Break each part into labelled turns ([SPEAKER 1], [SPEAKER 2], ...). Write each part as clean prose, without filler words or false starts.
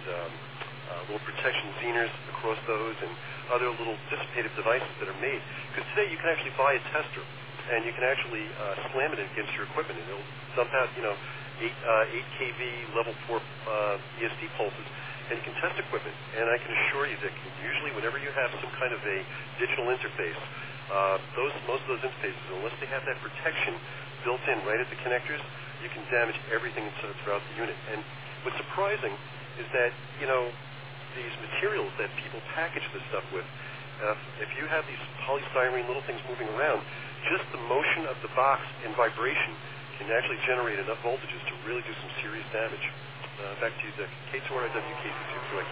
[SPEAKER 1] little protection Zeners across those and other little dissipative devices that are made. Because today you can actually buy a tester and you can actually slam it against your equipment and it'll dump out, 8 kV level 4 ESD pulses, and you can test equipment. And I can assure you that usually whenever you have some kind of a digital interface, most of those interfaces, unless they have that protection built in right at the connectors, you can damage everything throughout the unit. And what's surprising is that, these materials that people package this stuff with, if you have these polystyrene little things moving around, just the motion of the box and vibration can actually generate enough voltages to really do some serious damage. Back to you, Dick. K2RIW, KC2QIQ.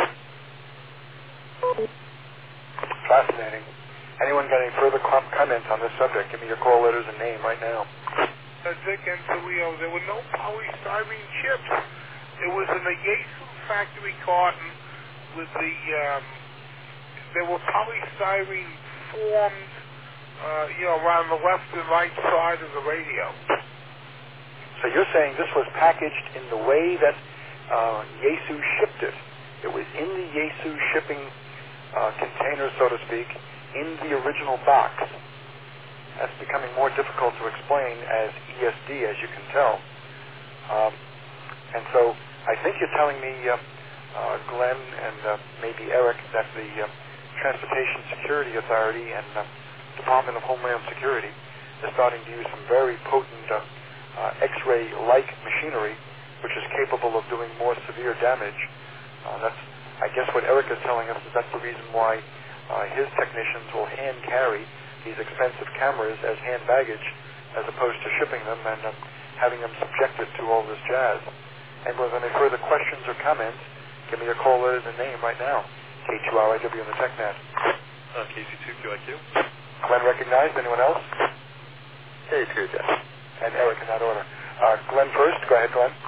[SPEAKER 2] Fascinating. Anyone got any further comments on this subject? Give me your call letters and name right now.
[SPEAKER 3] Dick and Toledo, there were no polystyrene chips. It was in the Yaesu factory carton with there were polystyrene formed, around the left and right side of the radio.
[SPEAKER 2] So you're saying this was packaged in the way that Yaesu shipped it. It was in the Yaesu shipping container, so to speak, in the original box. That's becoming more difficult to explain as ESD, as you can tell. And so I think you're telling me, Glenn and maybe Eric, that the Transportation Security Authority and Department of Homeland Security is starting to use some very potent X-ray-like machinery, which is capable of doing more severe damage. That's, I guess, what Eric is telling us is that's the reason why his technicians will hand carry these expensive cameras as hand baggage, as opposed to shipping them and having them subjected to all this jazz. And with any further questions or comments, give me your call letters and name right now. K2RIW on the TechNet.
[SPEAKER 1] KC2QIQ.
[SPEAKER 2] Glenn recognized. Anyone else?
[SPEAKER 4] K2, Jeff.
[SPEAKER 2] And Eric in that order. Glenn first. Go ahead, Glenn.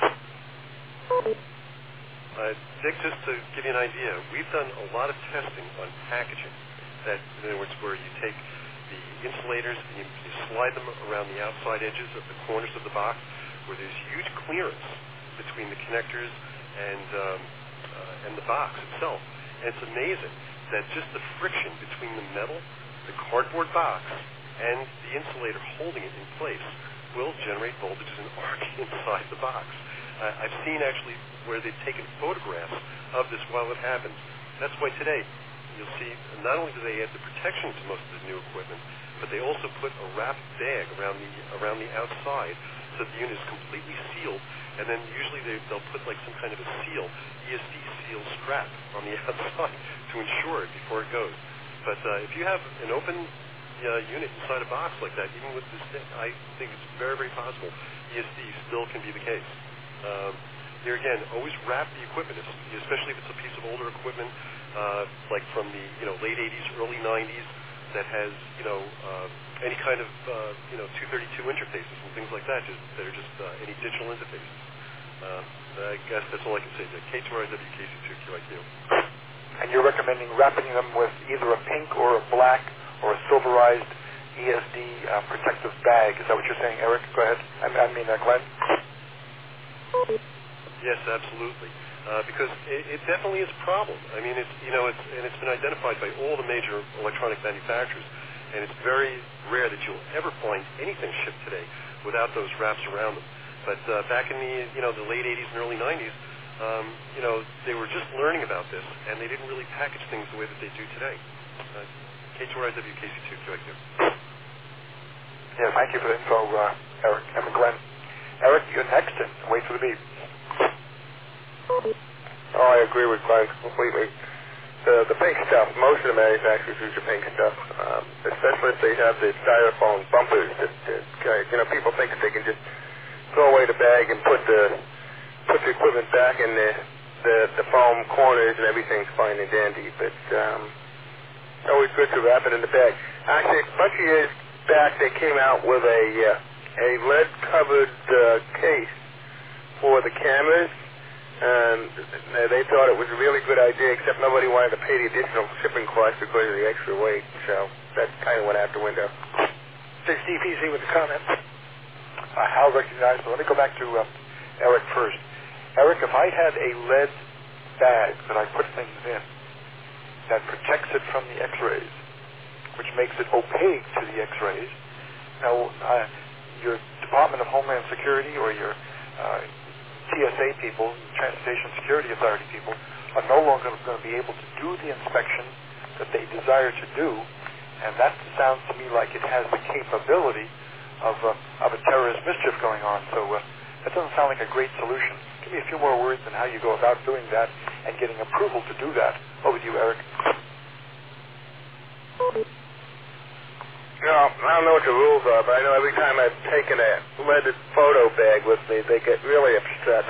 [SPEAKER 1] Dick, just to give you an idea, we've done a lot of testing on packaging. That, in other words, where you take the insulators and you slide them around the outside edges of the corners of the box, where there's huge clearance between the connectors and the box itself. And it's amazing that just the friction between the metal, the cardboard box, and the insulator holding it in place will generate voltages and arc inside the box. I've seen actually where they've taken photographs of this while it happens. That's why today you'll see not only do they add the protection to most of the new equipment, but they also put a wrapped bag around the outside so the unit is completely sealed. And then usually they'll put like some kind of a seal, ESD seal strap on the outside to ensure it before it goes. But if you have an open unit inside a box like that, even with this thing, I think it's very, very possible ESD still can be the case. Here again, always wrap the equipment, especially if it's a piece of older equipment, like from the late 80s, early 90s, that has any kind of 232 interfaces and things like that, that are just any digital interfaces. I guess that's all I can say. K2RIW, KC2QIQ.
[SPEAKER 2] And you're recommending wrapping them with either a pink or a black or a silverized ESD protective bag. Is that what you're saying, Eric? Go ahead. I mean, Glenn?
[SPEAKER 1] Yes, absolutely. Because it definitely is a problem. I mean, it's been identified by all the major electronic manufacturers, and it's very rare that you'll ever find anything shipped today without those wraps around them. But back in the late 80s and early 90s, they were just learning about this, and they didn't really package things the way that they do today. K2RIW, KC2QIQ.
[SPEAKER 2] Yeah, thank you for the info, Eric and Glenn. Eric, you're next, and wait for the beep.
[SPEAKER 4] Oh, I agree with Glenn completely. The pink stuff, most of the manufacturers use the pink stuff, especially if they have the styrofoam bumpers. People think that they can just throw away the bag and put the equipment back in the foam corners and everything's fine and dandy. But it's always good to wrap it in the bag. Actually, a bunch of years back, they came out with a lead-covered case for the cameras. They thought it was a really good idea, except nobody wanted to pay the additional shipping cost because of the extra weight. So that kind of went out the window.
[SPEAKER 2] Steve PC with the comment. Hal recognized. Let me go back to Eric first. Eric, if I had a lead bag that I put things in that protects it from the X-rays, which makes it opaque to the X-rays. Now, your Department of Homeland Security or your TSA people, Transportation Security Authority people, are no longer going to be able to do the inspection that they desire to do, and that sounds to me like it has the capability of a terrorist mischief going on. So that doesn't sound like a great solution. Give me a few more words on how you go about doing that and getting approval to do that. Over to you, Eric.
[SPEAKER 4] You know, I don't know what the rules are, but I know every time I've taken a leaded photo bag with me, they get really upset.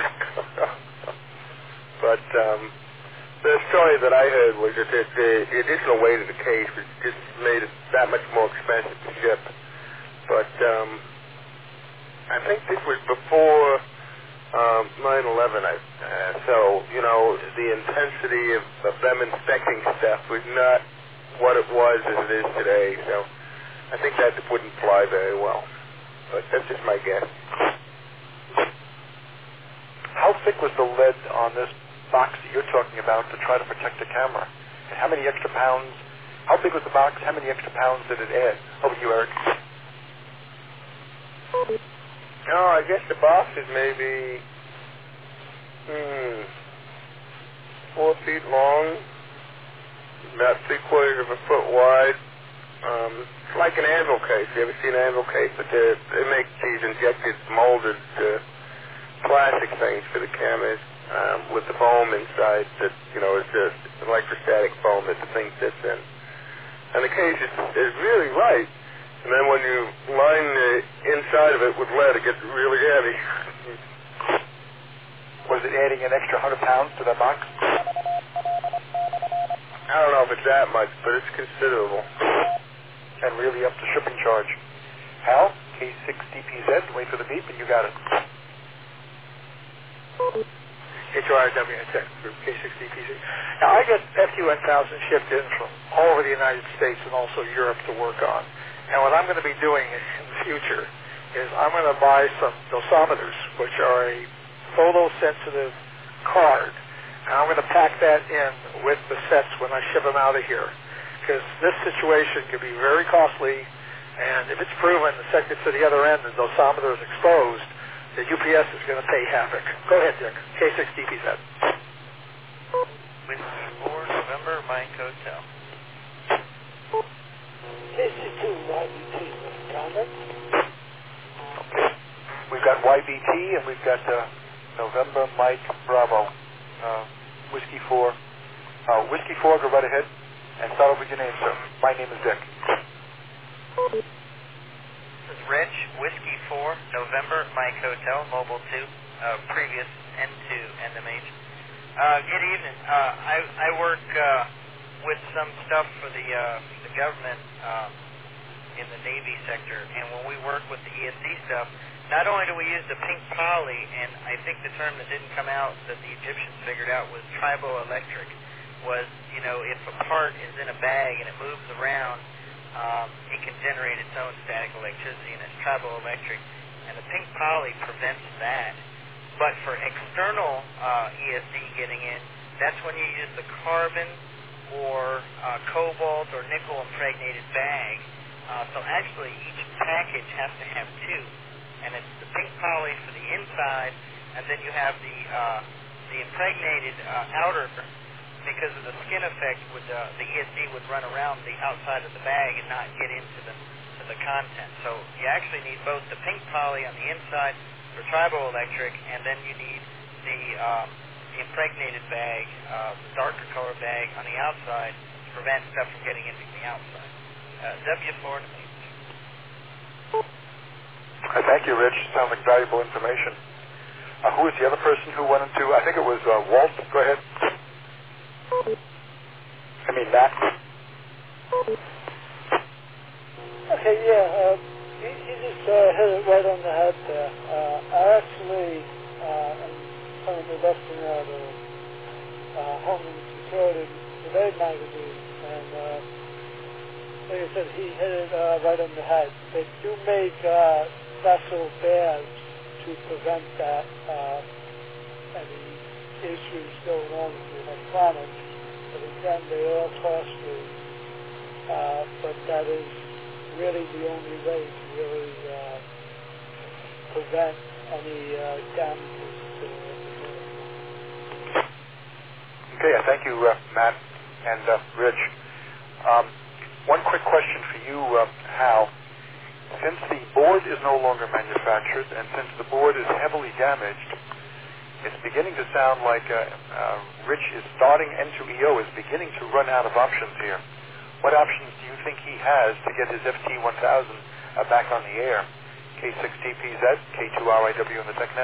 [SPEAKER 4] But the story that I heard was that the additional weight of the case was just made it that much more expensive to ship. But I think this was before 9/11. So, you know, the intensity of them inspecting stuff was not what it was as it is today. So I think that wouldn't fly very well. But that's just my guess.
[SPEAKER 2] How thick was the lead on this box that you're talking about to try to protect the camera? And how many extra pounds? How big was the box? How many extra pounds did it add? Over to you, Eric.
[SPEAKER 4] Oh, I guess the box is maybe 4 feet long, about 3/4 of a foot wide. It's like an anvil case. You ever seen an anvil case? But they make these injected, molded plastic things for the cameras with the foam inside that, you know, is just electrostatic foam that the thing sits in. And the case is really light. And then when you line the inside of it with lead, it gets really heavy.
[SPEAKER 2] Was it adding an extra 100 pounds to that box?
[SPEAKER 4] I don't know if it's that much, but it's considerable.
[SPEAKER 2] And really up to shipping charge. Hal, K6DPZ, wait for the beep, and you got it.
[SPEAKER 5] HRW Tech Group, K6DPZ. Now, I get FQ1000 shipped in from all over the United States and also Europe to work on. And what I'm going to be doing in the future is I'm going to buy some dosimeters, which are a photosensitive card. And I'm going to pack that in with the sets when I ship them out of here. Because this situation could be very costly, and if it's proven the set gets to the other end and the dosimeter is exposed, the UPS is going to pay havoc. Go ahead, Dick. K6DPZ.
[SPEAKER 6] Whiskey 4, November, Mike Hotel.
[SPEAKER 7] KC2, YBT, comments?
[SPEAKER 2] We've got YBT and we've got November, Mike, Bravo. Whiskey 4. Whiskey 4, go right ahead and start off with your name, sir. My name is Dick.
[SPEAKER 6] This is Rich, Whiskey 4, November, Mike Hotel, Mobile 2, previous N2, NMH. Good evening. I work with some stuff for the government in the Navy sector, and when we work with the ESD stuff, not only do we use the pink poly, and I think the term that didn't come out that the Egyptians figured out was triboelectric, was, you know, if a part is in a bag and it moves around, it can generate its own static electricity, and it's triboelectric, and the pink poly prevents that. But for external ESD getting in, that's when you use the carbon or cobalt or nickel impregnated bag. So actually each package has to have two, and it's the pink poly for the inside, and then you have the impregnated outer, because of the skin effect, the ESD would run around the outside of the bag and not get into the content. So you actually need both the pink poly on the inside for triboelectric, and then you need the impregnated bag, the darker color bag on the outside to prevent stuff from getting into the outside. W4 to me.
[SPEAKER 2] Thank you, Rich. Sounds like valuable information. Who was the other person who went into, I think it was Walt. Go ahead. I mean, Matt.
[SPEAKER 7] Okay, yeah, you just hit it right on the head there. I actually am currently listing out of Homeland Security Today magazine, and like I said, he hit it right on the head. They do make special bags to prevent that, any issues going on with the electronics, but again, they are costly. But that is really the only way to really prevent any damages to the community.
[SPEAKER 2] Okay, thank you, Matt and Rich. One quick question for you, Hal. Since the board is no longer manufactured and since the board is heavily damaged, it's beginning to sound like Rich is starting, N2EO is beginning to run out of options here. What options do you think he has to get his FT1000 back on the air? K6TPZ, K2RIW in the TechNet?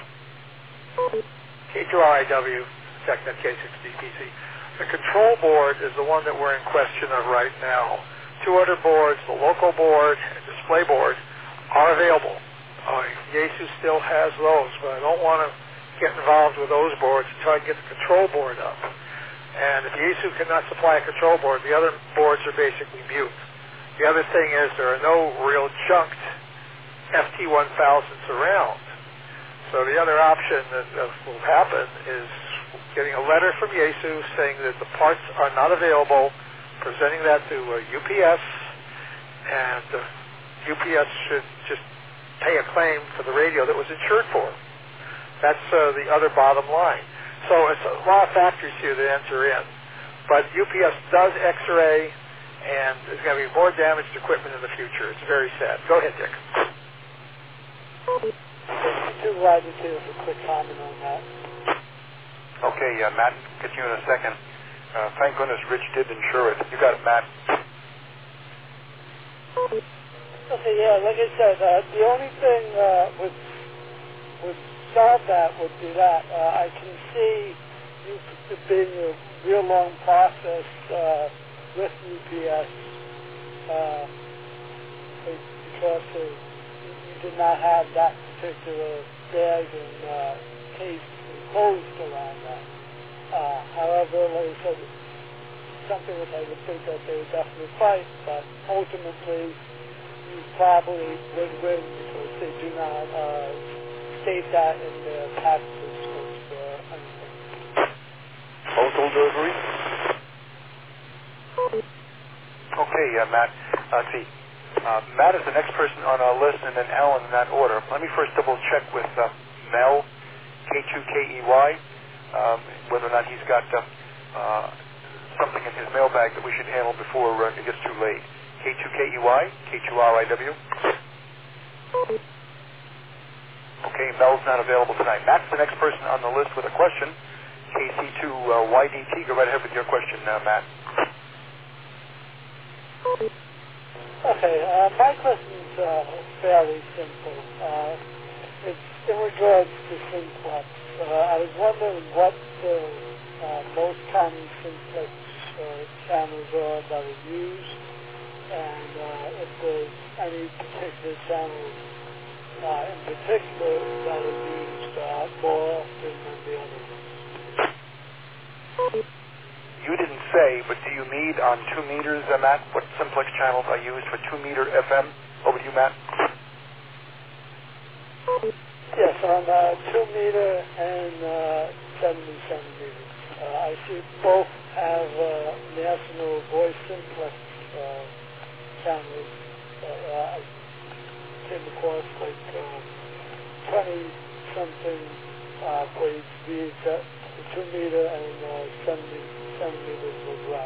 [SPEAKER 5] K2RIW, TechNet, K6DPZ. The control board is the one that we're in question of right now. Two other boards, the local board and display board, are available. Yaesu still has those, but I don't want to get involved with those boards until I get the control board up. And if Yaesu cannot supply a control board, the other boards are basically mute. The other thing is there are no real junked FT1000s around. So the other option that will happen is getting a letter from Yaesu saying that the parts are not available, presenting that to UPS, and UPS should just pay a claim for the radio that was insured for. That's the other bottom line. So it's a lot of factors here that enter in. But UPS does X-ray, and there's going to be more damaged equipment in the future. It's very sad. Go ahead, Dick.
[SPEAKER 7] Too glad to give a quick comment on that.
[SPEAKER 2] Okay, Matt, get you in a second. Thank goodness Rich did insure it. You got it, Matt.
[SPEAKER 7] Okay, yeah, like I said, the only thing would solve that would be that I can see it being a real long process with UPS because you did not have that particular bag and case enclosed around that. However, like I said, something that I would think that they would definitely fight, but ultimately you probably would win because they do not state that in their packages for anything.
[SPEAKER 2] Postal delivery? Okay, Matt. Let's see. Matt is the next person on our list, and then Alan in that order. Let me first double check with Mel, K2KEY, whether or not he's got something in his mailbag that we should handle before it gets too late. K2KEY, K2RIW. Okay, Mel's not available tonight. Matt's the next person on the list with a question. KC2YDT, go right ahead with your question, Matt.
[SPEAKER 7] Okay, my question's fairly simple. It's in regards to simplex. I was wondering what the most common simplex channels are that are used, and if there's any particular channels in particular that are used more often than the others.
[SPEAKER 2] You didn't say, but do you mean on 2 meters, Matt? What simplex channels are used for 2 meter FM? Over to you, Matt.
[SPEAKER 7] Yes, on 2 meter and 70 centimeters. I see both have national voice simplex channels. I came across like 20-something for each speed, the 2 meter and 70 centimeters as well.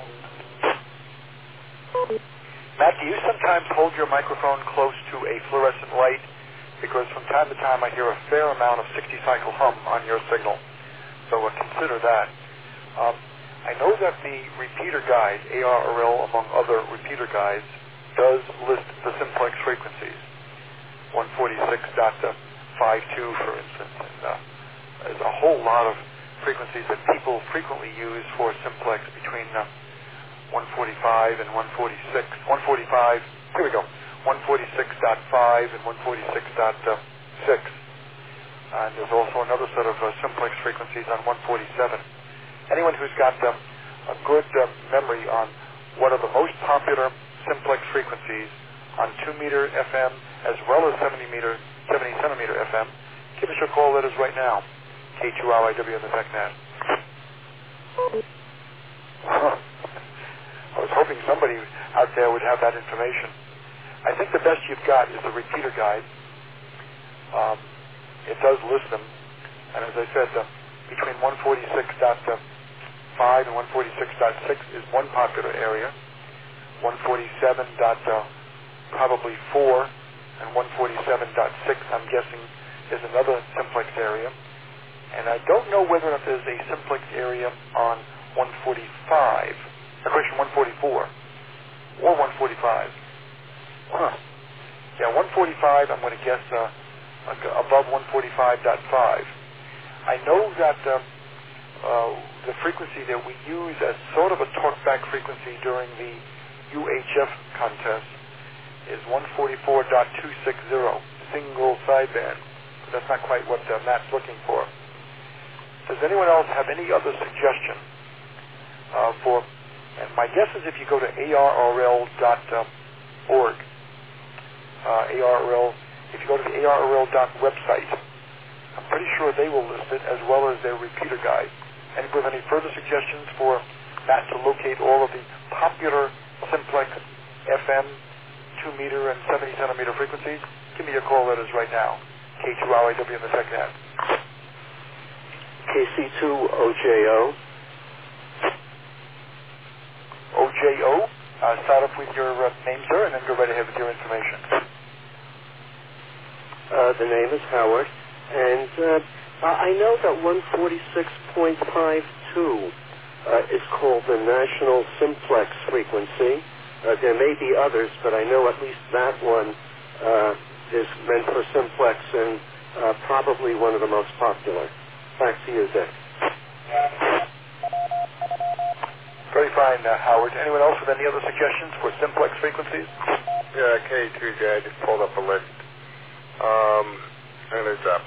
[SPEAKER 2] Matt, do you sometimes hold your microphone close to a fluorescent light? Because from time to time I hear a fair amount of 60-cycle hum on your signal. So consider that. I know that the repeater guide, ARRL among other repeater guides, does list the simplex frequencies. 146.52, for instance. And there's a whole lot of frequencies that people frequently use for simplex between 145 and 146. 145, here we go, 146.5 and 146.6. And there's also another set of simplex frequencies on 147. Anyone who's got a good memory on what are the most popular simplex frequencies on 2 meter FM as well as 70 centimeter FM, give us your call letters right now. K2RIW in the TechNet. Huh. I was hoping somebody out there would have that information. I think the best you've got is the repeater guide. It does list them, and as I said, between 146.5 and 146.6 is one popular area. 147.probably 4 and 147.6, I'm guessing, is another simplex area. And I don't know whether or not there's a simplex area on 145, correction, 144 or 145. Huh. Yeah, 145, I'm going to guess above 145.5. I know that the frequency that we use as sort of a talkback frequency during the UHF contest is 144.260, single sideband. That's not quite what Matt's looking for. Does anyone else have any other suggestion for, and my guess is if you go to ARRL.org, if you go to the ARRL.website, I'm pretty sure they will list it as well as their repeater guide. And with any further suggestions for Matt to locate all of the popular simplex FM 2-meter and 70-centimeter frequencies, give me your call letters right now. K2RIW in the TechNet.
[SPEAKER 8] KC2OJO.
[SPEAKER 2] OJO. Start off with your name, sir, and then go right ahead with your information.
[SPEAKER 8] The name is Howard, and I know that 146.52 is called the National Simplex frequency. There may be others, but I know at least that one is meant for simplex and probably one of the most popular. Back to you, Dick.
[SPEAKER 2] Very fine, Howard. Anyone else with any other suggestions for simplex frequencies?
[SPEAKER 4] Yeah, K2J, I just pulled up a list. And it's up.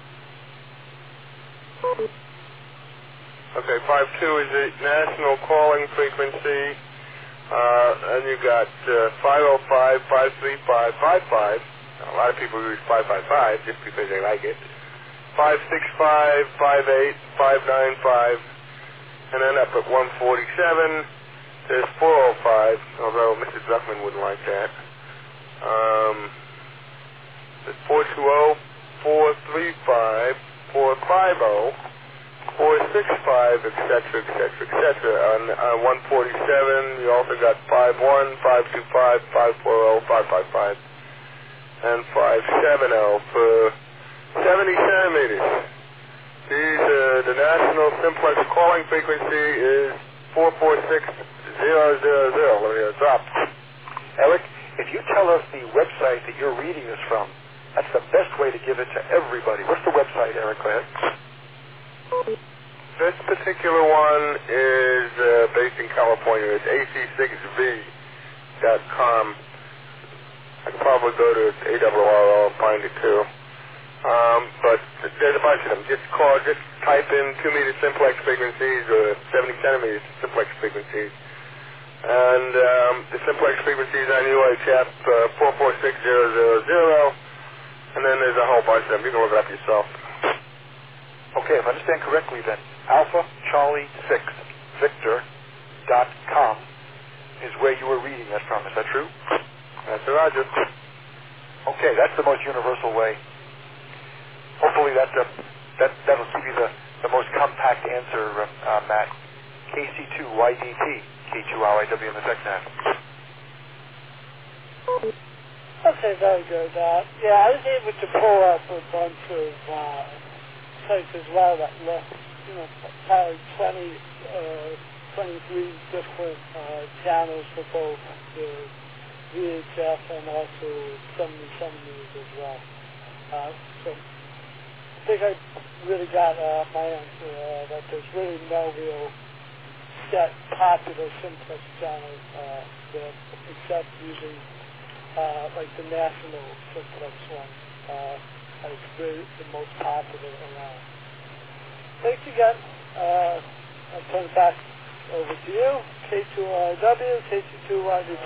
[SPEAKER 4] Okay, 52 is the national calling frequency. And you got 505, 535, 55. A lot of people use 555 just because they like it. 565, 58, 595. And then up at 147, there's 405, although Mrs. Zuckman wouldn't like that. There's 420, 435, 450, 465, etc., etc., etc. On 147, you also got 51, 525, 540, 555, and 570 for 70 centimeters. The national simplex calling frequency is 446,000. Let me drop.
[SPEAKER 2] Eric, if you tell us the website that you're reading this from, that's the best way to give it to everybody. What's the website, Eric? Go ahead.
[SPEAKER 4] This particular one is based in California. It's ac6v.com. I can probably go to ARRL and find it too. But there's a bunch of them. Just type in 2-meter simplex frequencies or 70 centimeter simplex frequencies. And the simplex frequencies on UHF 446,000. And then there's a whole bunch of them. You can look it up yourself.
[SPEAKER 2] Okay, if I understand correctly then, Alpha Charlie 6 Victor.com is where you were reading that from. Is that true?
[SPEAKER 4] That's Roger.
[SPEAKER 2] Okay, that's the most universal way. Hopefully that'll give you the most compact answer, Matt. KC2YDP, K2RIW in the TechNet.
[SPEAKER 7] Okay, very good. Yeah, I was able to pull up a bunch of sites as well that left, probably 23 different channels for both the VHF and also 70 centimeters as well. So I think I really got my answer that there's really no real set popular simplex channel there, except using like the national simplex one. That's really the most popular around. Thanks again. I'll turn it back over to you. K2RIW, K2RIW.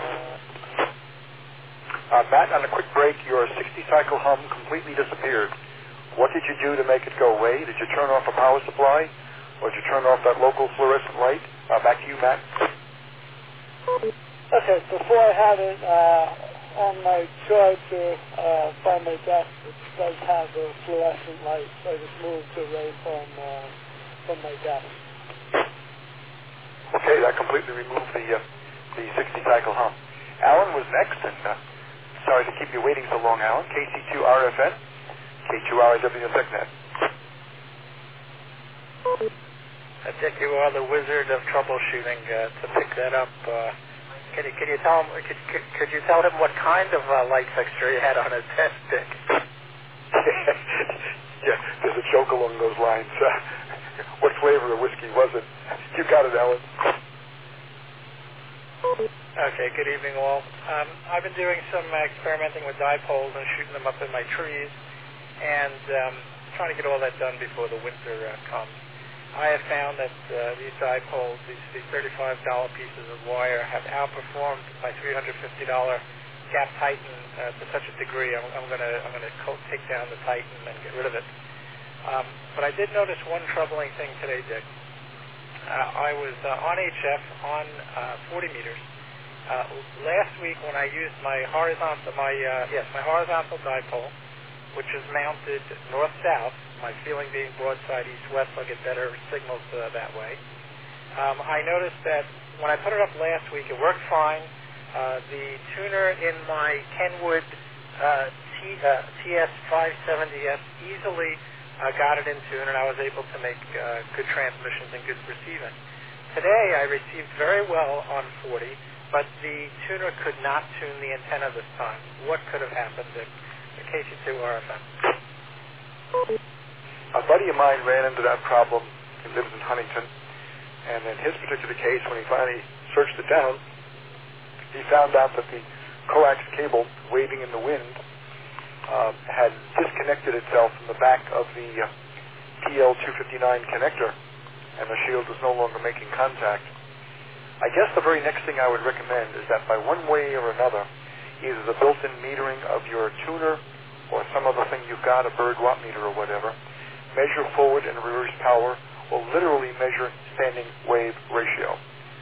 [SPEAKER 2] Matt, on a quick break, your 60-cycle hum completely disappeared. What did you do to make it go away? Did you turn off a power supply? Or did you turn off that local fluorescent light? Back to you, Matt.
[SPEAKER 7] Okay, before I had it on my charger by my desk, it does have a fluorescent light, so I just moved away from my desk.
[SPEAKER 2] Okay, that completely removed the 60-cycle hump. Alan was next, and sorry to keep you waiting so long, Alan. KC2RFN, K2RIW TechNet.
[SPEAKER 5] Dick, you are the wizard of troubleshooting to pick that up. Can you tell him? Could you tell him what kind of light fixture you had on his desk, Dick?
[SPEAKER 2] Yeah, there's a joke along those lines. What flavor of whiskey was it? You got it, Alan.
[SPEAKER 5] Okay, good evening, all. I've been doing some experimenting with dipoles and shooting them up in my trees, and trying to get all that done before the winter comes. I have found that these dipoles, these $35 pieces of wire, have outperformed my $350 Gap Titan to such a degree. I'm going to take down the Titan and get rid of it. But I did notice one troubling thing today, Dick. I was on HF on 40 meters. Last week when I used my horizontal dipole, which is mounted north-south, my feeling being broadside east-west, I'll get better signals that way. I noticed that when I put it up last week, it worked fine. The tuner in my Kenwood TS570S easily got it in tune, and I was able to make good transmissions and good receiving. Today, I received very well on 40, but the tuner could not tune the antenna this time. What could have happened at KC2 RFM?
[SPEAKER 2] A buddy of mine ran into that problem. He lives in Huntington, and in his particular case, when he finally searched it down, he found out that the coax cable waving in the wind had disconnected itself from the back of the TL259 connector, and the shield was no longer making contact. I guess the very next thing I would recommend is that by one way or another, either the built-in metering of your tuner or some other thing you've got, a bird watt meter or whatever, measure forward and reverse power, or literally measure standing wave ratio.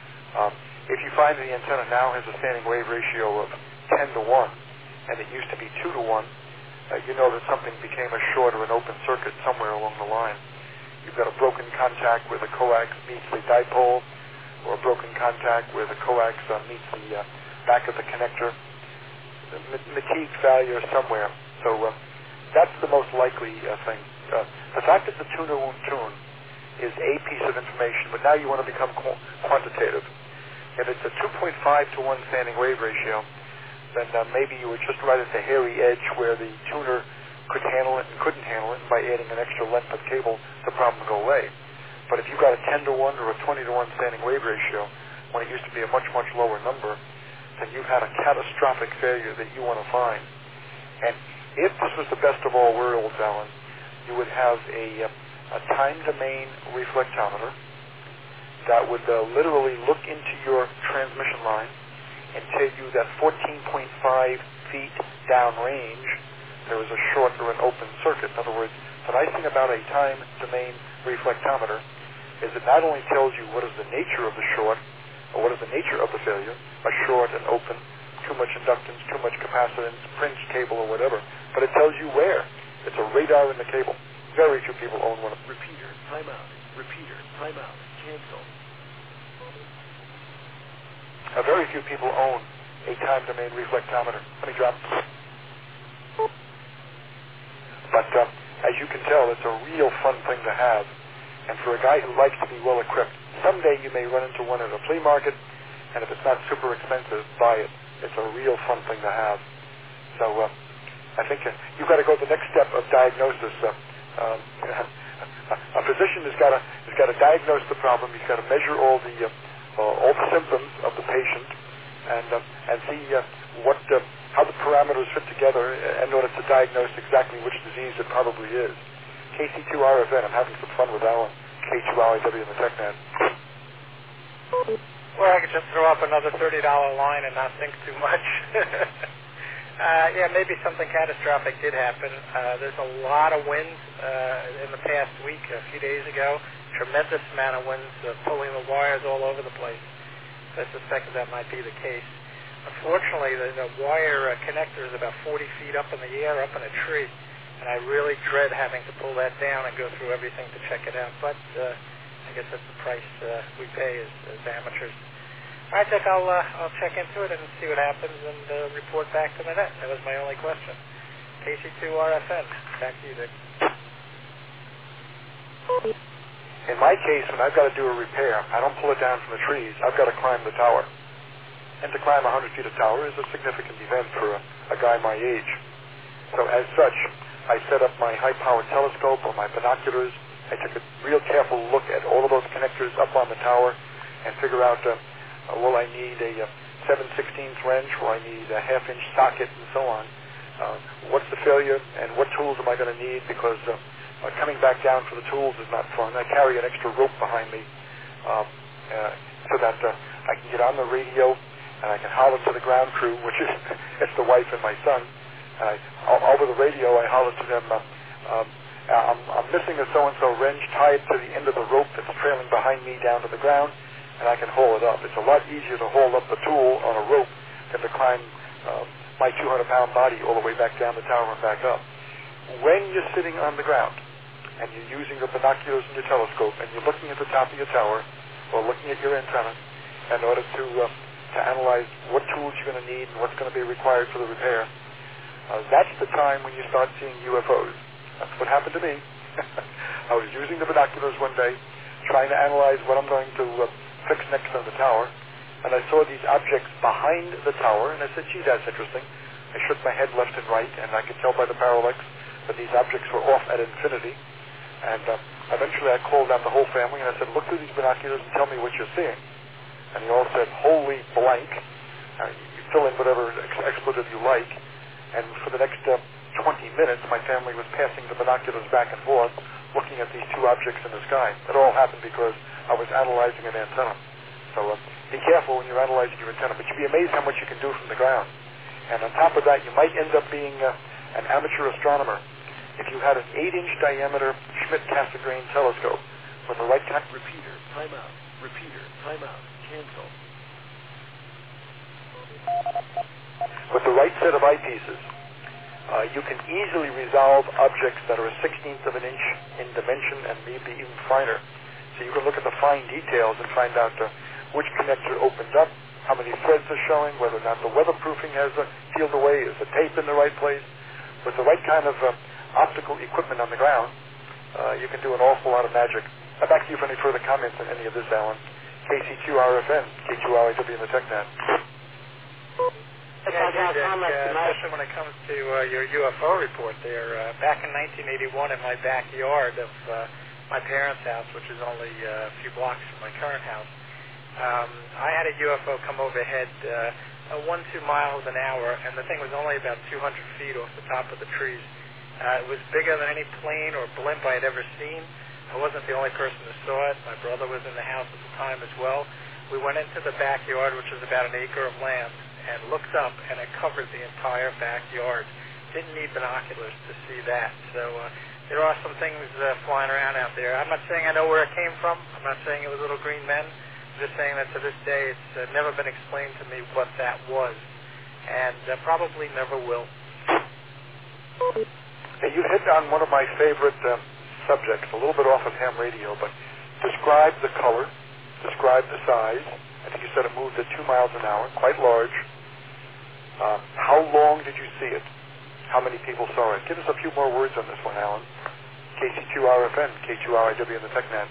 [SPEAKER 2] If you find that the antenna now has a standing wave ratio of 10 to 1, and it used to be 2 to 1, you know that something became a short or an open circuit somewhere along the line. You've got a broken contact where the coax meets the dipole, or a broken contact where the coax meets the back of the connector. The McKeague failure somewhere. So that's the most likely thing. The fact that the tuner won't tune is a piece of information, but now you want to become quantitative. If it's a 2.5 to 1 standing wave ratio, then maybe you would just right at the hairy edge where the tuner could handle it and couldn't handle it, and by adding an extra length of cable, the problem would go away. But if you've got a 10 to 1 or a 20 to 1 standing wave ratio, when it used to be a much, much lower number, then you've had a catastrophic failure that you want to find. And if this was the best of all worlds, Alan, you would have a time domain reflectometer that would literally look into your transmission line and tell you that 14.5 feet downrange there is a short or an open circuit. In other words, the nice thing about a time domain reflectometer is it not only tells you what is the nature of the short or what is the nature of the failure, a short, an open, too much inductance, too much capacitance, fringe cable or whatever, but it tells you where. It's a radar in the cable. Very few people own one.
[SPEAKER 1] Repeater, timeout. Repeater, timeout. Cancel.
[SPEAKER 2] Very few people own a time domain reflectometer. Let me drop. But as you can tell, it's a real fun thing to have. And for a guy who likes to be well equipped, someday you may run into one at a flea market, and if it's not super expensive, buy it. It's a real fun thing to have. So I think you've got to go to the next step of diagnosis. A physician has got to diagnose the problem. He's got to measure all the symptoms of the patient and see how the parameters fit together in order to diagnose exactly which disease it probably is. KC2RFN, I'm having some fun with Alan. K2RIW in the TechNet.
[SPEAKER 5] Well, I could just throw up another $30 line and not think too much. Yeah, maybe something catastrophic did happen. There's a lot of wind in the past week, a few days ago. Tremendous amount of winds pulling the wires all over the place. So I suspect that might be the case. Unfortunately, the wire connector is about 40 feet up in the air, up in a tree, and I really dread having to pull that down and go through everything to check it out. But I guess that's the price we pay as amateurs. All right, Dick, I'll check into it and see what happens and report back to the net. That was my only question. KC2RFN, back to you, Dick.
[SPEAKER 2] In my case, when I've got to do a repair, I don't pull it down from the trees. I've got to climb the tower. And to climb 100 feet of tower is a significant event for a guy my age. So as such, I set up my high-powered telescope or my binoculars. I took a real careful look at all of those connectors up on the tower and figure out, will I need a 7/16 wrench, will I need a half-inch socket, and so on. What's the failure, and what tools am I going to need, because coming back down for the tools is not fun. I carry an extra rope behind me so that I can get on the radio and I can holler to the ground crew, which is it's the wife and my son. Over the radio, I holler to them, I'm missing a so-and-so wrench tied to the end of the rope that's trailing behind me down to the ground, and I can haul it up. It's a lot easier to haul up the tool on a rope than to climb my 200-pound body all the way back down the tower and back up. When you're sitting on the ground and you're using your binoculars and your telescope and you're looking at the top of your tower or looking at your antenna in order to analyze what tools you're going to need and what's going to be required for the repair, that's the time when you start seeing UFOs. That's what happened to me. I was using the binoculars one day, trying to analyze what I'm going to fix next on the tower, and I saw these objects behind the tower, and I said, gee, that's interesting. I shook my head left and right, and I could tell by the parallax that these objects were off at infinity. And eventually I called out the whole family, and I said, look through these binoculars and tell me what you're seeing. And they all said, holy blank. You fill in whatever expletive you like. And for the next 20 minutes, my family was passing the binoculars back and forth, looking at these two objects in the sky. It all happened because I was analyzing an antenna. So be careful when you're analyzing your antenna, but you'd be amazed how much you can do from the ground. And on top of that, you might end up being an amateur astronomer. If you had an 8-inch diameter Schmidt-Cassegrain telescope with the right kind of repeater, timeout, cancel. With the right set of eyepieces, you can easily resolve objects that are a 16th of an inch in dimension and maybe even finer. So you can look at the fine details and find out which connector opened up, how many threads are showing, whether or not the weatherproofing has peeled away, is the tape in the right place. With the right kind of optical equipment on the ground, you can do an awful lot of magic. Back to you for any further comments on any of this, Alan. KC2RFN, K2RIW in the TechNet.
[SPEAKER 5] Especially when it comes to your UFO report there. Back in 1981 in my backyard of my parents' house, which is only a few blocks from my current house, I had a UFO come overhead 1-2 miles an hour, and the thing was only about 200 feet off the top of the trees. It was bigger than any plane or blimp I had ever seen. I wasn't the only person who saw it. My brother was in the house at the time as well. We went into the backyard, which was about an acre of land, and looked up, and it covered the entire backyard. Didn't need binoculars to see that. So there are some things flying around out there. I'm not saying I know where it came from. I'm not saying it was little green men. I'm just saying that to this day it's never been explained to me what that was, and probably never will.
[SPEAKER 2] Hey, you hit on one of my favorite subjects, a little bit off of ham radio, but describe the color, describe the size. I think you said it moved at 2 miles an hour, quite large. How long did you see it? How many people saw it? Give us a few more words on this one, Alan. KC2RFN, K2RIW in the TechNet.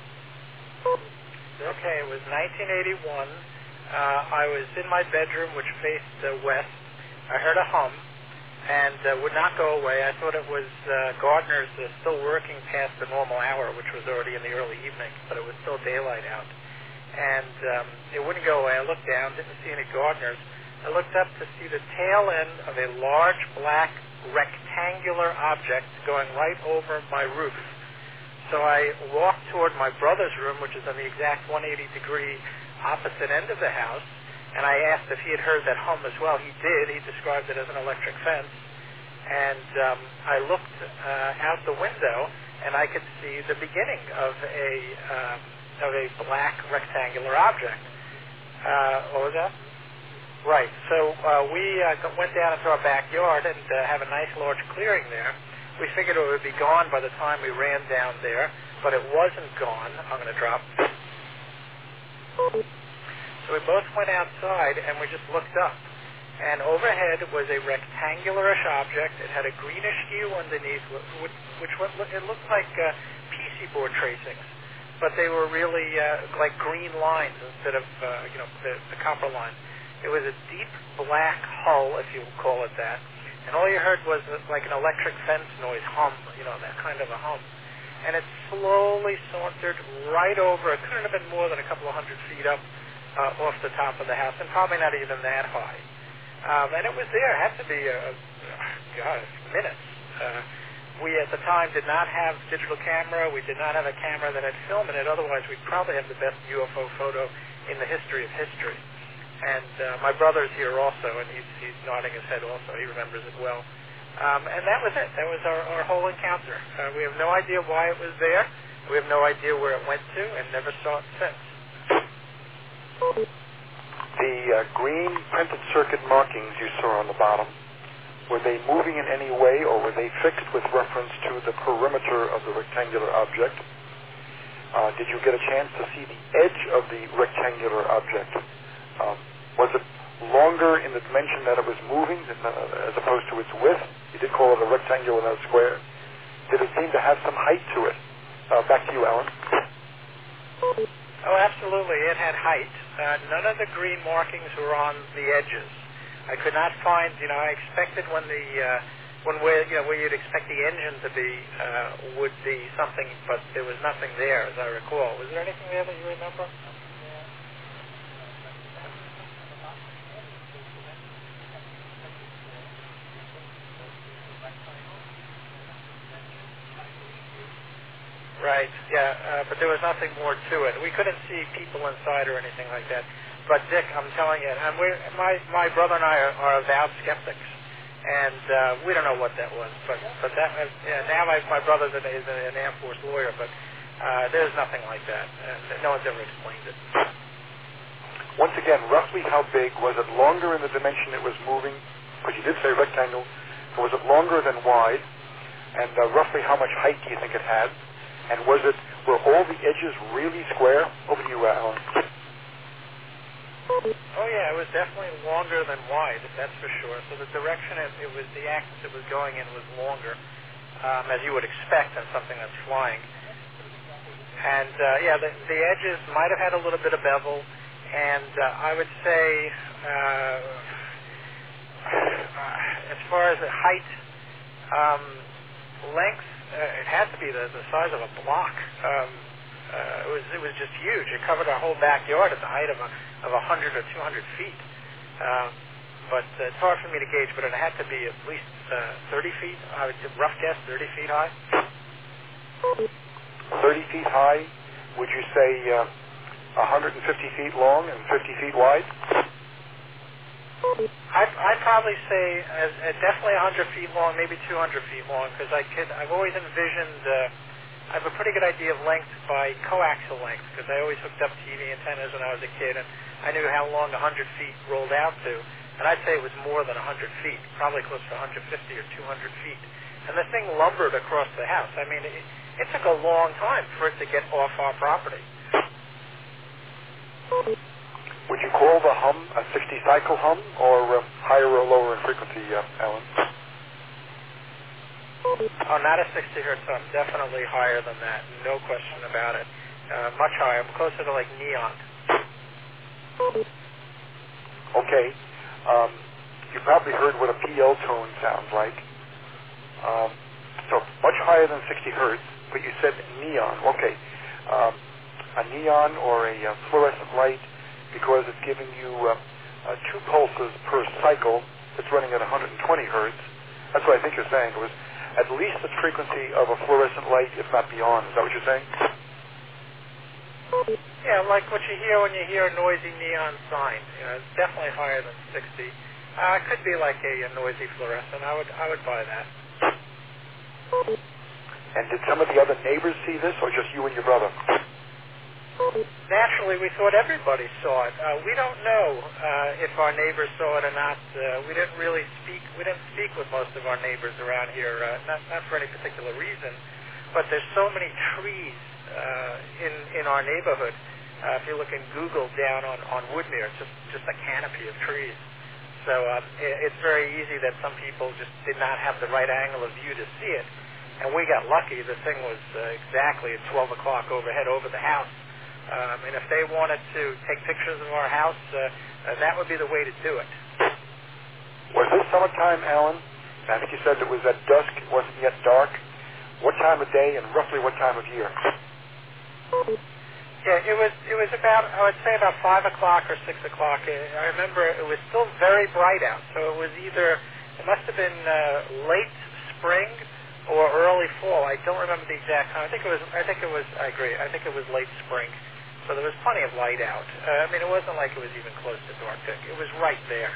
[SPEAKER 5] Okay, it was 1981. I was in my bedroom, which faced west. I heard a hum, and would not go away. I thought it was gardeners still working past the normal hour, which was already in the early evening, but it was still daylight out. And it wouldn't go away. I looked down, didn't see any gardeners. I looked up to see the tail end of a large black rectangular object going right over my roof. So I walked toward my brother's room, which is on the exact 180-degree opposite end of the house, And I asked if he had heard that hum as well. He did. He described it as an electric fence. And I looked out the window, and I could see the beginning of a black rectangular object. What was that? Right. So we went down into our backyard and have a nice large clearing there. We figured it would be gone by the time we ran down there, but it wasn't gone. I'm going to drop. So we both went outside, and we just looked up. And overhead was a rectangularish object. It had a greenish hue underneath, which it looked like PC board tracings, but they were really like green lines instead of the copper line. It was a deep black hull, if you call it that, and all you heard was like an electric fence noise, hum, that kind of a hum. And it slowly sauntered right over. It couldn't have been more than a couple of 100 feet up off the top of the house, and probably not even that high. And it was there. It had to be, minutes. We, at the time, did not have digital camera. We did not have a camera that had film in it. Otherwise, we'd probably have the best UFO photo in the history of history. And my brother's here also, and he's nodding his head also. He remembers it well. And that was it. That was our whole encounter. We have no idea why it was there. We have no idea where it went to, and never saw it since.
[SPEAKER 2] The green printed circuit markings you saw on the bottom, were they moving in any way, or were they fixed with reference to the perimeter of the rectangular object? Did you get a chance to see the edge of the rectangular object? Was it longer in the dimension that it was moving as opposed to its width? You did call it a rectangle and not a square. Did it seem to have some height to it? Back to you, Alan.
[SPEAKER 5] Oh, absolutely. It had height. None of the green markings were on the edges. I could not find, I expected where you'd expect the engine to be would be something, but there was nothing there, as I recall. Was there anything there that you remember? Right, yeah, but there was nothing more to it. We couldn't see people inside or anything like that. But Dick, I'm telling you, my brother and I are avowed skeptics, and we don't know what that was. But that, now my brother's is an Air Force lawyer, but there's nothing like that. No one's ever explained it.
[SPEAKER 2] Once again, roughly how big? Was it longer in the dimension it was moving? Because you did say rectangle. So was it longer than wide? And roughly how much height do you think it had? And were all the edges really square? Over to you, Alan.
[SPEAKER 5] Oh yeah, it was definitely longer than wide, that's for sure. So the direction the axis it was going in was longer, as you would expect on something that's flying. And the edges might have had a little bit of bevel, and I would say, as far as the height, length. It had to be the size of a block. It was just huge. It covered our whole backyard at the height of 100 or 200 feet. But it's hard for me to gauge. But it had to be at least 30 feet. I would rough guess 30 feet high.
[SPEAKER 2] 30 feet high. Would you say 150 feet long and 50 feet wide?
[SPEAKER 5] I'd probably say definitely 100 feet long, maybe 200 feet long, because I've always envisioned, I have a pretty good idea of length by coaxial length, because I always hooked up TV antennas when I was a kid, and I knew how long 100 feet rolled out to, and I'd say it was more than 100 feet, probably close to 150 or 200 feet. And the thing lumbered across the house. I mean, it took a long time for it to get off our property.
[SPEAKER 2] Would you call the hum a 60-cycle hum, or higher or lower in frequency, Alan?
[SPEAKER 5] Oh, not a 60 hertz hum. Definitely higher than that. No question about it. Much higher. Closer to like neon.
[SPEAKER 2] Okay. You probably heard what a PL tone sounds like. So much higher than 60 hertz, but you said neon. Okay. A neon or a fluorescent light, because it's giving you 2 pulses per cycle. It's running at 120 hertz. That's what I think you're saying. It was at least the frequency of a fluorescent light, if not beyond. Is that what you're saying?
[SPEAKER 5] Yeah, like what you hear when you hear a noisy neon sign. You know, it's definitely higher than 60. It could be like a noisy fluorescent. I would buy that.
[SPEAKER 2] And did some of the other neighbors see this, or just you and your brother?
[SPEAKER 5] Naturally, we thought everybody saw it. We don't know if our neighbors saw it or not. We didn't really speak. We didn't speak with most of our neighbors around here, not for any particular reason. But there's so many trees in our neighborhood. If you look in Google down on Woodmere, it's just a canopy of trees. So it's very easy that some people just did not have the right angle of view to see it. And we got lucky. The thing was exactly at 12 o'clock overhead over the house. And if they wanted to take pictures of our house, that would be the way to do it.
[SPEAKER 2] Was this summertime, Alan? I think you said it was at dusk. It wasn't yet dark. What time of day and roughly what time of year?
[SPEAKER 5] Yeah, it was about, I would say about 5 o'clock or 6 o'clock. I remember it was still very bright out, so it was either, it must have been late spring or early fall. I don't remember the exact time. I think it was, I agree, I think it was late spring. So there was plenty of light out. I mean, it wasn't like it was even close to dark. It was right there.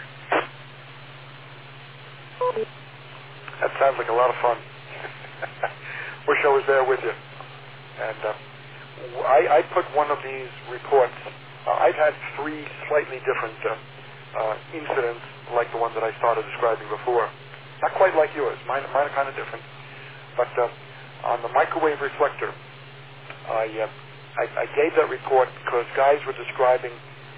[SPEAKER 2] That sounds like a lot of fun. Wish I was there with you. And I put one of these reports. I've had 3 slightly different incidents like the one that I started describing before. Not quite like yours. Mine are kind of different. But on the microwave reflector, I gave that report because guys were describing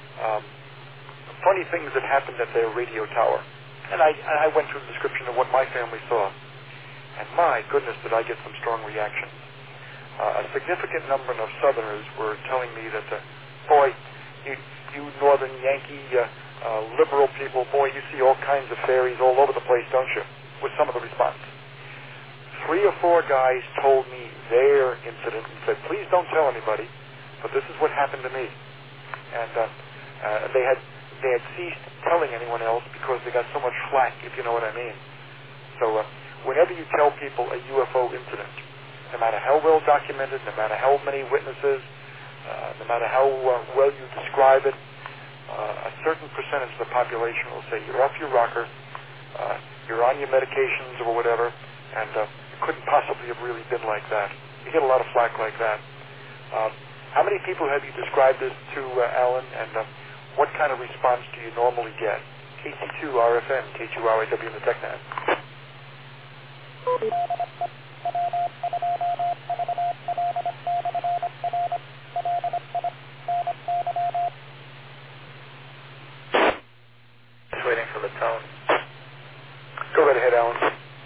[SPEAKER 2] funny things that happened at their radio tower. And I went through the description of what my family saw. And my goodness, did I get some strong reactions. A significant number of Southerners were telling me that, boy, you Northern Yankee liberal people, boy, you see all kinds of fairies all over the place, don't you? Was some of the response. 3 or 4 guys told me their incident and said, please don't tell anybody, but this is what happened to me. And they had ceased telling anyone else because they got so much flack, if you know what I mean. So whenever you tell people a UFO incident, no matter how well documented, no matter how many witnesses, no matter how well you describe it, a certain percentage of the population will say, you're off your rocker, you're on your medications or whatever, and it couldn't possibly have really been like that. You get a lot of flack like that. How many people have you described this to, Alan, and what kind of response do you normally get? KC2, RFN, K2RAW in the TechNet.
[SPEAKER 5] Just waiting for the tone.
[SPEAKER 2] Go right ahead, Alan.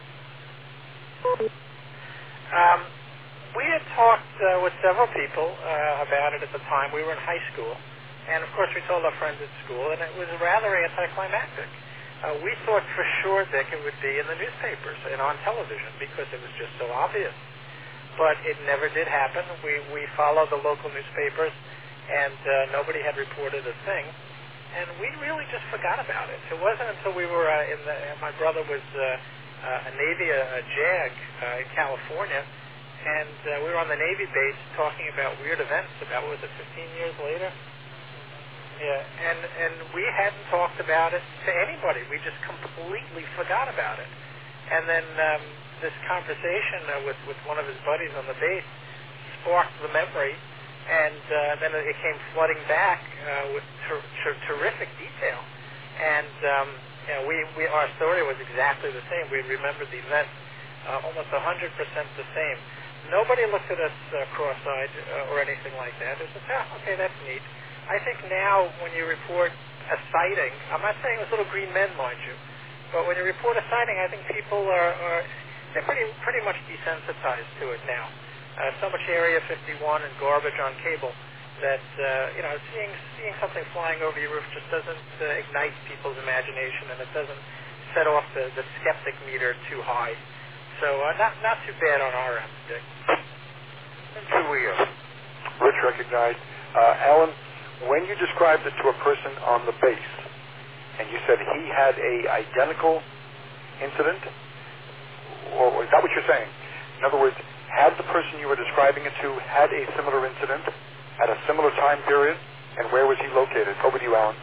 [SPEAKER 5] We had talked with several people about it at the time. We were in high school. And, of course, we told our friends at school, and it was rather anticlimactic. We thought for sure, Dick, it would be in the newspapers and on television because it was just so obvious. But it never did happen. We followed the local newspapers, and nobody had reported a thing. And we really just forgot about it. It wasn't until we were my brother was a Navy, a JAG in California, and we were on the Navy base talking about weird events about, what was it, 15 years later? Yeah, and we hadn't talked about it to anybody. We just completely forgot about it. And then this conversation with one of his buddies on the base sparked the memory, and then it came flooding back with terrific detail. And our story was exactly the same. We remembered the event almost 100% the same. Nobody looked at us cross-eyed or anything like that. It was just, okay, that's neat. I think now when you report a sighting, I'm not saying it was little green men, mind you, but when you report a sighting, I think people they're pretty much desensitized to it now. So much Area 51 and garbage on cable that seeing something flying over your roof just doesn't ignite people's imagination, and it doesn't set off the skeptic meter too high. So not too bad on our end, Dick.
[SPEAKER 2] Until we Rich recognized. Alan, when you described it to a person on the base, and you said he had a identical incident, or is that what you're saying? In other words, had the person you were describing it to had a similar incident? at a similar time period, and where was he located? Over to you, Alan.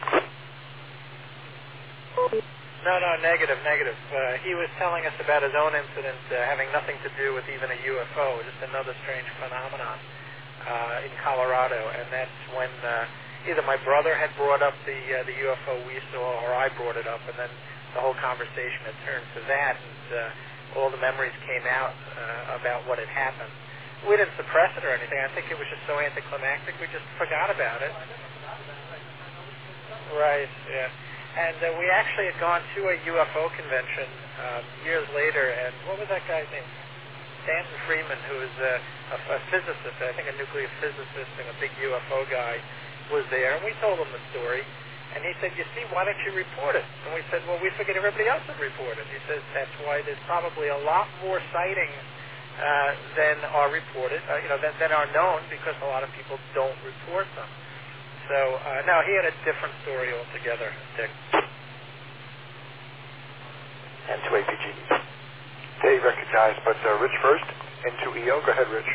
[SPEAKER 5] No, negative. He was telling us about his own incident having nothing to do with even a UFO, just another strange phenomenon in Colorado, and that's when either my brother had brought up the UFO we saw, or I brought it up, and then the whole conversation had turned to that, and all the memories came out about what had happened. We didn't suppress it or anything. I think it was just so anticlimactic we just forgot about it. Right, yeah. And we actually had gone to a UFO convention years later, and what was that guy's name? Stanton Freeman, who was a physicist, I think a nuclear physicist and a big UFO guy, was there, and we told him the story. And he said, you see, why don't you report it? And we said, well, we figured everybody else would report it. He says, that's why there's probably a lot more sightings than are reported, than are known, because a lot of people don't report them. So, no, he had a different story altogether, Dick.
[SPEAKER 2] And to APG. Dave recognized, but Rich first, and to EO. Go ahead, Rich.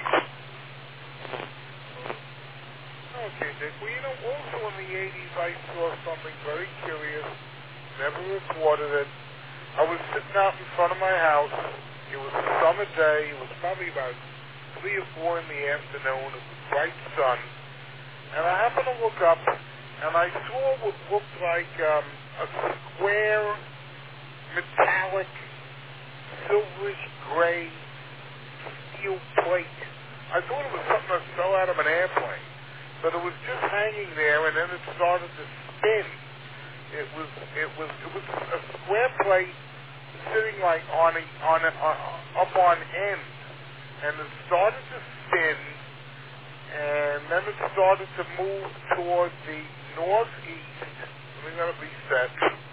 [SPEAKER 3] Okay, Dick. Well, also in the 80s, I saw something very curious, never reported it. I was sitting out in front of my house. It was a summer day. It was probably about 3 or 4 in the afternoon. It was bright sun. And I happened to look up, and I saw what looked like a square, metallic, silverish gray steel plate. I thought it was something that fell out of an airplane, but it was just hanging there, and then it started to spin. It was a square plate sitting like up on end, and it started to spin. And then it started to move toward the northeast. Let me get it reset.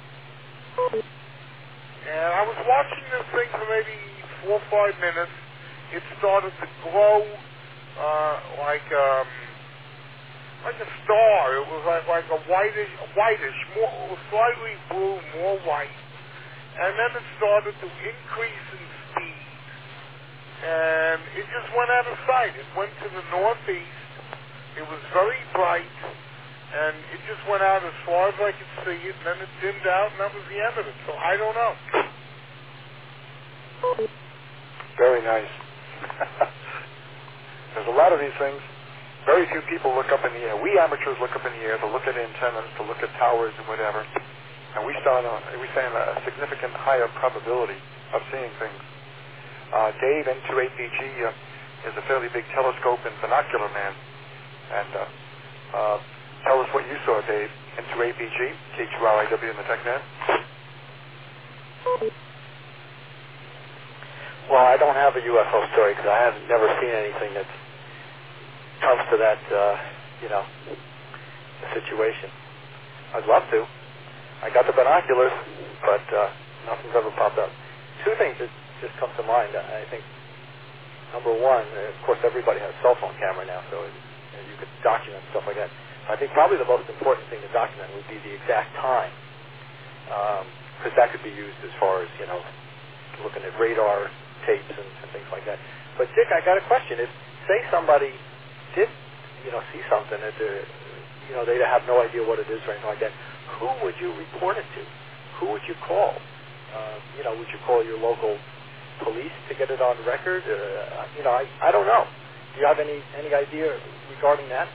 [SPEAKER 3] And I was watching this thing for maybe 4 or 5 minutes. It started to glow like a star. It was like a whitish, more slightly blue, more white. And then it started to increase in speed. And it just went out of sight. It went to the northeast. It was very bright, and it just went out as far as I could see it, and then it dimmed out, and that was the end of it. So I don't know.
[SPEAKER 2] Very nice. There's a lot of these things. Very few people look up in the air. We amateurs look up in the air to look at antennas, to look at towers and whatever, and we stand a significant higher probability of seeing things. Dave, N2APG, is a fairly big telescope and binocular man. And tell us what you saw, Dave, N2APG, K2RIW in the TechNet.
[SPEAKER 9] Well, I don't have a UFO story because I have never seen anything that comes to that, situation. I'd love to. I got the binoculars, but nothing's ever popped up. 2 things that just come to mind. I think, number one, of course, everybody has a cell phone camera now, so you could document stuff like that. I think probably the most important thing to document would be the exact time, because that could be used as far as, looking at radar tapes and things like that. But, Dick, I got a question. If, say, somebody did, see something that, they have no idea what it is or anything like that, who would you report it to? Who would you call? Would you call your local police to get it on record? I don't know. Do you have any idea regarding that?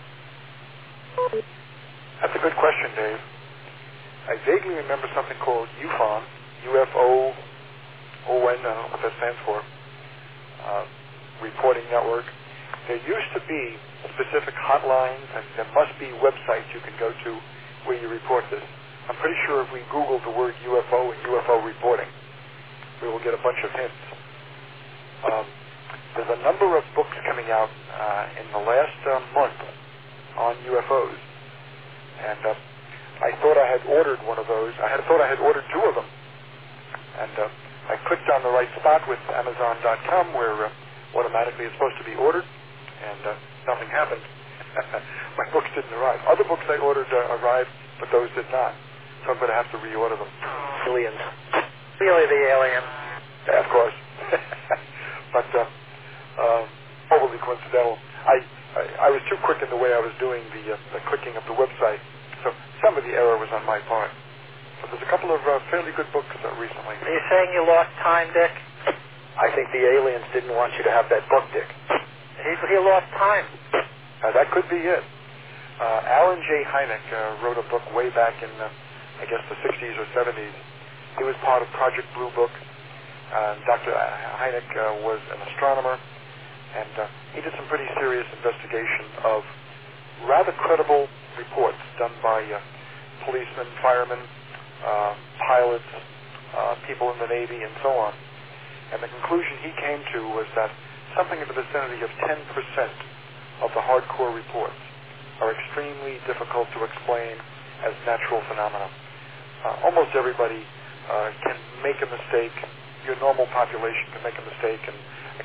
[SPEAKER 2] That's a good question, Dave. I vaguely remember something called UFON, UFO-ON, I don't know what that stands for, reporting network. There used to be specific hotlines, and there must be websites you can go to where you report this. I'm pretty sure if we Google the word UFO and UFO reporting, we will get a bunch of hints. There's a number of books coming out in the last month on UFOs, and I thought I had ordered one of those. I thought I had ordered 2 of them, and I clicked on the right spot with Amazon.com where automatically it's supposed to be ordered, and nothing happened. My books didn't arrive. Other books I ordered arrived, but those did not. So I'm going to have to reorder them.
[SPEAKER 5] Aliens. Really the aliens.
[SPEAKER 2] Yeah, of course. But probably coincidental. I was too quick in the way I was doing the clicking of the website, so some of the error was on my part. But there's a couple of fairly good books recently.
[SPEAKER 5] Are you saying you lost time, Dick?
[SPEAKER 9] I think the aliens didn't want you to have that book, Dick.
[SPEAKER 5] He lost time.
[SPEAKER 2] That could be it. Alan J. Hynek wrote a book way back in, I guess, the 60s or 70s. He was part of Project Blue Book. Dr. Hynek was an astronomer, and he did some pretty serious investigation of rather credible reports done by policemen, firemen, pilots, people in the Navy, and so on. And the conclusion he came to was that something in the vicinity of 10% of the hardcore reports are extremely difficult to explain as natural phenomena. Almost everybody can make a mistake. Your normal population can make a mistake and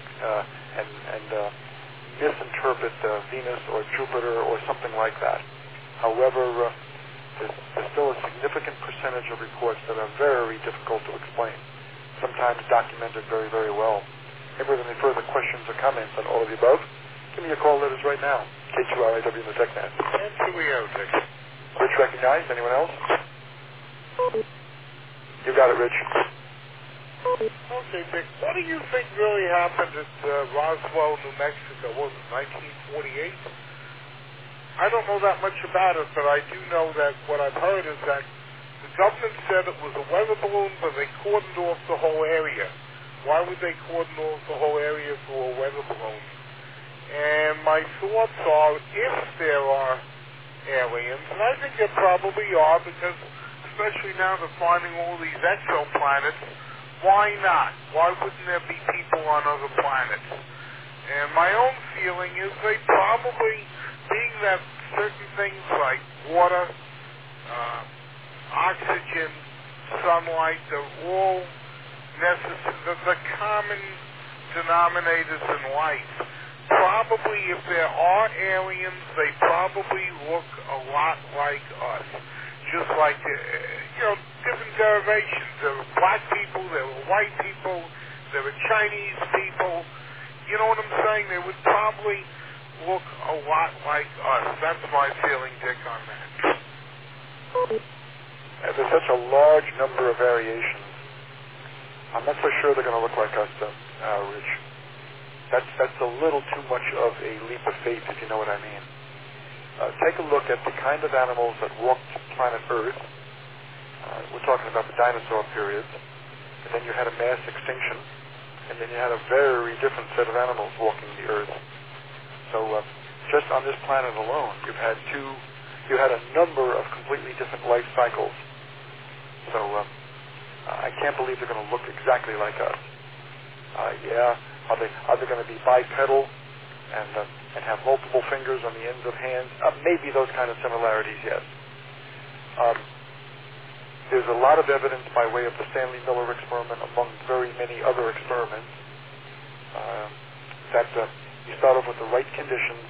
[SPEAKER 2] misinterpret Venus or Jupiter or something like that. However, there's still a significant percentage of reports that are very difficult to explain, sometimes documented very, very well. If there's any further questions or comments on all of the above, give me a call. Let us right now. K2RAW in the TechNet.
[SPEAKER 3] And here we are, Dick.
[SPEAKER 2] Rich recognized. Anyone else? You got it, Rich.
[SPEAKER 3] Okay, Dick. What do you think really happened at Roswell, New Mexico? What was it, 1948? I don't know that much about it, but I do know that what I've heard is that the government said it was a weather balloon, but they cordoned off the whole area. Why would they cordon off the whole area for a weather balloon? And my thoughts are, if there are aliens, and I think there probably are, because especially now they're finding all these exoplanets, why not? Why wouldn't there be people on other planets? And my own feeling is they probably, being that certain things like water, oxygen, sunlight, they're all necessary, the common denominators in life. Probably if there are aliens, they probably look a lot like us. Just like, different derivations. There were black people, there were white people, there were Chinese people. You know what I'm saying? They would probably look a lot like us. That's my feeling, Dick, on that.
[SPEAKER 2] And there's such a large number of variations. I'm not so sure they're going to look like us, Rich. That's a little too much of a leap of faith, if you know what I mean. Take a look at the kind of animals that walked planet Earth. We're talking about the dinosaur periods. And then you had a mass extinction. And then you had a very different set of animals walking the Earth. So just on this planet alone, you had a number of completely different life cycles. So I can't believe they're going to look exactly like us. Are they going to be bipedal and have multiple fingers on the ends of hands? Maybe those kind of similarities, yes. There's a lot of evidence by way of the Stanley Miller experiment, among very many other experiments, that you start off with the right conditions,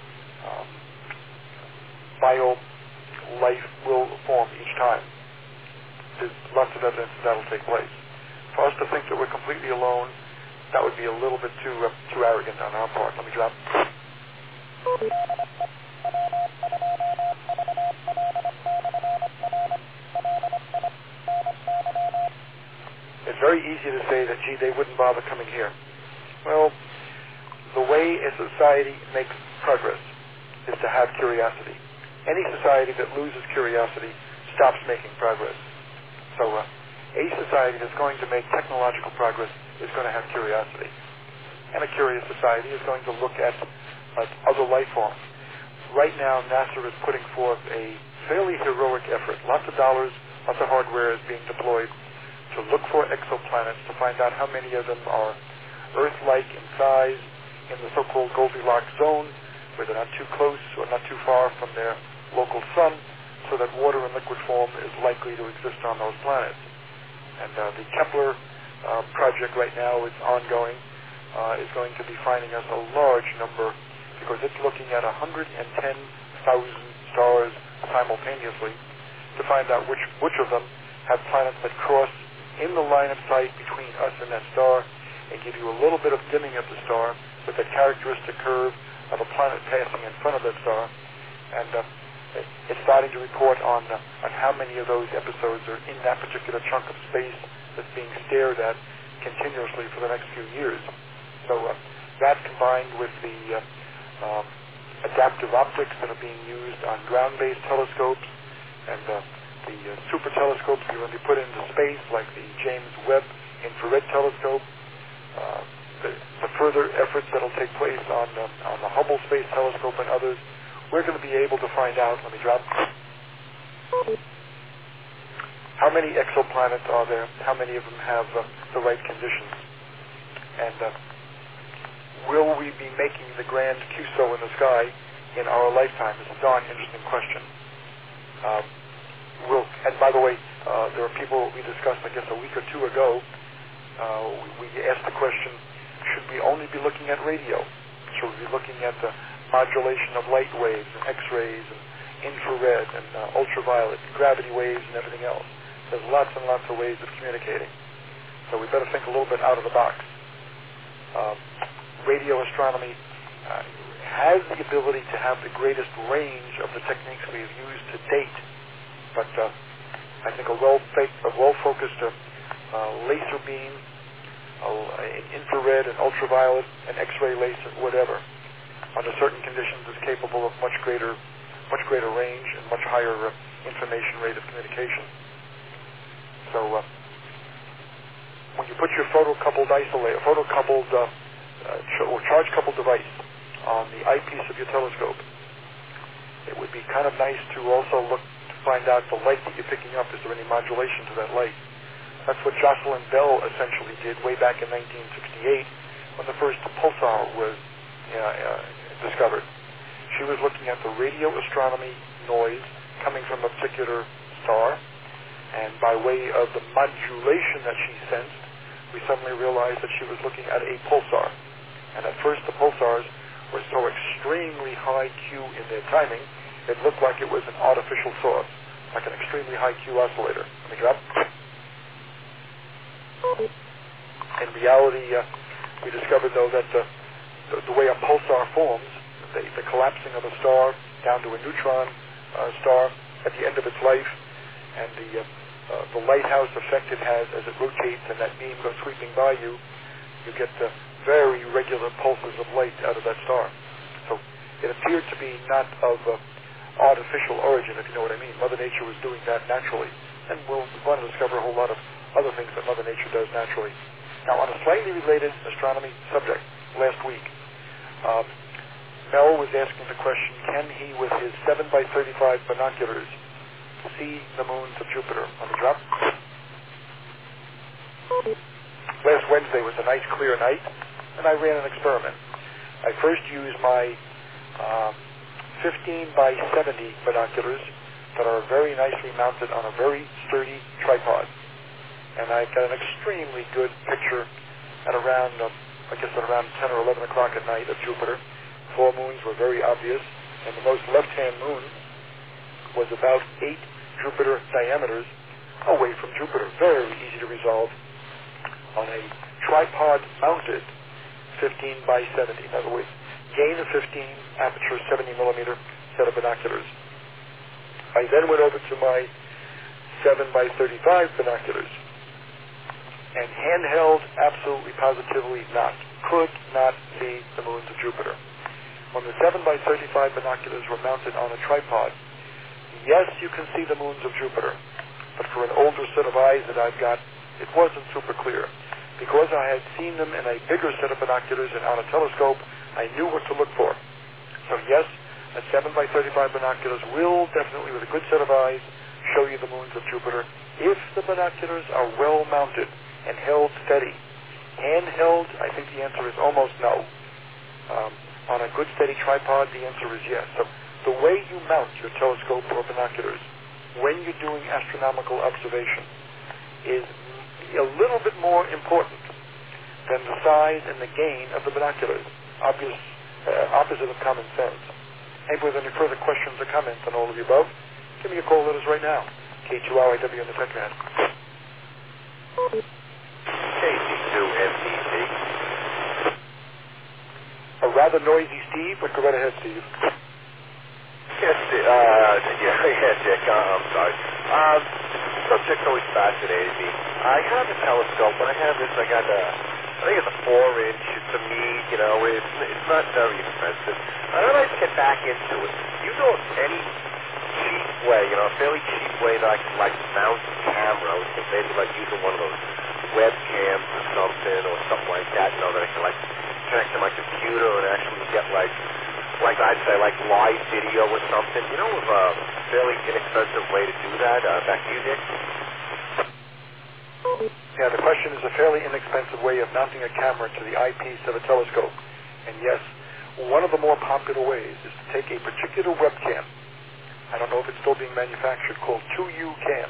[SPEAKER 2] bio-life will form each time. There's lots of evidence that will take place. For us to think that we're completely alone, that would be a little bit too arrogant on our part. Let me drop. It's very easy to say that, gee, they wouldn't bother coming here. Well, the way a society makes progress is to have curiosity. Any society that loses curiosity stops making progress. So a society that's going to make technological progress is going to have curiosity. And a curious society is going to look at other life forms. Right now, NASA is putting forth a fairly heroic effort. Lots of dollars, lots of hardware is being deployed to look for exoplanets, to find out how many of them are Earth-like in size, in the so-called Goldilocks zone, where they're not too close or not too far from their local sun, so that water in liquid form is likely to exist on those planets. And the Kepler project right now is ongoing, is going to be finding us a large number, because it's looking at 110,000 stars simultaneously to find out which of them have planets that cross in the line of sight between us and that star, and give you a little bit of dimming of the star with a characteristic curve of a planet passing in front of that star, and it's starting to report on how many of those episodes are in that particular chunk of space that's being stared at continuously for the next few years. So that combined with the adaptive optics that are being used on ground-based telescopes and the super telescopes that are going to be put into space, like the James Webb Infrared Telescope, the further efforts that will take place on the Hubble Space Telescope and others, we're going to be able to find out, let me drop, how many exoplanets are there, how many of them have the right conditions, and will we be making the grand QSO in the sky in our lifetime is a darn interesting question. And by the way, there are people we discussed, I guess, a week or two ago. We asked the question, should we only be looking at radio? Should we be looking at the modulation of light waves and X-rays and infrared and ultraviolet, gravity waves and everything else? There's lots and lots of ways of communicating. So we better think a little bit out of the box. Radio astronomy has the ability to have the greatest range of the techniques we've used to date, but I think a well-focused laser beam, infrared and ultraviolet and X-ray laser, whatever, under certain conditions is capable of much greater range and much higher information rate of communication. So when you put your photocoupled or charge-coupled device on the eyepiece of your telescope, it would be kind of nice to also look to find out the light that you're picking up. Is there any modulation to that light? That's what Jocelyn Bell essentially did way back in 1968 when the first pulsar was discovered. She was looking at the radio astronomy noise coming from a particular star, and by way of the modulation that she sensed, we suddenly realized that she was looking at a pulsar. And at first the pulsars were so extremely high Q in their timing, it looked like it was an artificial source, like an extremely high Q oscillator. Let me drop. In reality, we discovered, though, that the way a pulsar forms, the collapsing of a star down to a neutron star at the end of its life, and the lighthouse effect it has as it rotates and that beam goes sweeping by you, you get very regular pulses of light out of that star. So it appeared to be not of artificial origin, if you know what I mean. Mother Nature was doing that naturally. And we're going to discover a whole lot of other things that Mother Nature does naturally. Now, on a slightly related astronomy subject, last week, Mel was asking the question, can he, with his 7x35 binoculars, see the moons of Jupiter? Let me drop. Last Wednesday was a nice, clear night, and I ran an experiment. I first used my 15x70 binoculars that are very nicely mounted on a very sturdy tripod. And I got an extremely good picture at around, I guess at around 10 or 11 o'clock at night of Jupiter. 4 moons were very obvious, and the most left-hand moon was about 8 Jupiter diameters away from Jupiter. Very easy to resolve on a tripod-mounted 15x70. In other words, gain of 15, aperture 70 millimeter set of binoculars. I then went over to my 7x35 binoculars, and handheld, absolutely positively not. Could not see the moons of Jupiter. When the 7x35 binoculars were mounted on a tripod, yes, you can see the moons of Jupiter, but for an older set of eyes that I've got, it wasn't super clear. Because I had seen them in a bigger set of binoculars and on a telescope, I knew what to look for. So yes, a 7x35 binoculars will definitely, with a good set of eyes, show you the moons of Jupiter if the binoculars are well mounted and held steady. Handheld, I think the answer is almost no. On a good steady tripod, the answer is yes. So the way you mount your telescope or binoculars when you're doing astronomical observation is a little bit more important than the size and the gain of the binoculars. Opposite of common sense. Anybody with any further questions or comments on all of the above, give me a call. Let us right now. K2RIW in the Tetrahand.
[SPEAKER 10] KC2MDC.
[SPEAKER 2] a rather noisy Steve, but go right ahead, Steve.
[SPEAKER 4] Yes, Dick. I'm sorry. Subject's always fascinated me. I have a telescope. When I have this, I think it's a 4-inch. It's a Meade, it's not very expensive. I'd like to get back into it. You know of any cheap way, a fairly cheap way that I can, mount a camera? I was thinking maybe, using one of those webcams or something like that, that I can, connect to my computer and actually get, I'd say, live video or something. You know of a fairly inexpensive way to do that? Back to you, Dick.
[SPEAKER 2] Yeah, the question is a fairly inexpensive way of mounting a camera to the eyepiece of a telescope. And yes, one of the more popular ways is to take a particular webcam. I don't know if it's still being manufactured, called 2U-Cam.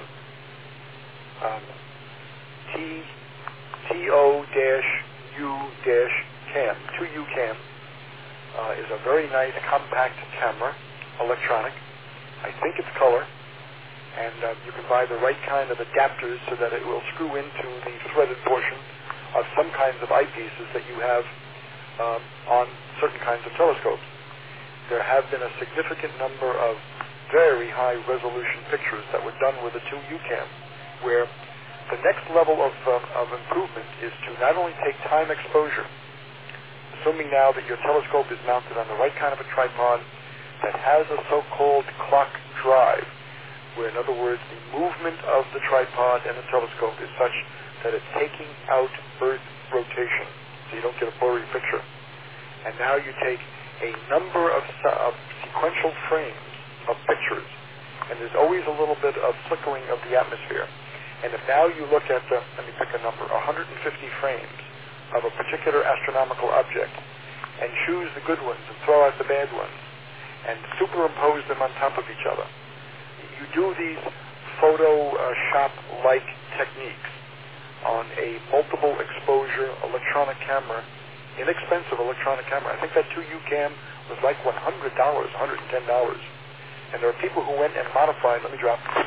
[SPEAKER 2] TO-U-Cam. 2U-Cam is a very nice compact camera, electronic. I think it's color. And you can buy the right kind of adapters so that it will screw into the threaded portion of some kinds of eyepieces that you have on certain kinds of telescopes. There have been a significant number of very high resolution pictures that were done with a 2U-Cam, where the next level of improvement is to not only take time exposure, assuming now that your telescope is mounted on the right kind of a tripod that has a so-called clock drive, where, in other words, the movement of the tripod and the telescope is such that it's taking out Earth rotation, so you don't get a blurry picture. And now you take a number of sequential frames of pictures, and there's always a little bit of flickering of the atmosphere. And if now you look at, let me pick a number, 150 frames of a particular astronomical object, and choose the good ones and throw out the bad ones, and superimpose them on top of each other, you do these Photoshop-like techniques on a multiple exposure electronic camera, inexpensive electronic camera. I think that 2U-Cam was $100, $110. And there are people who went and modified, there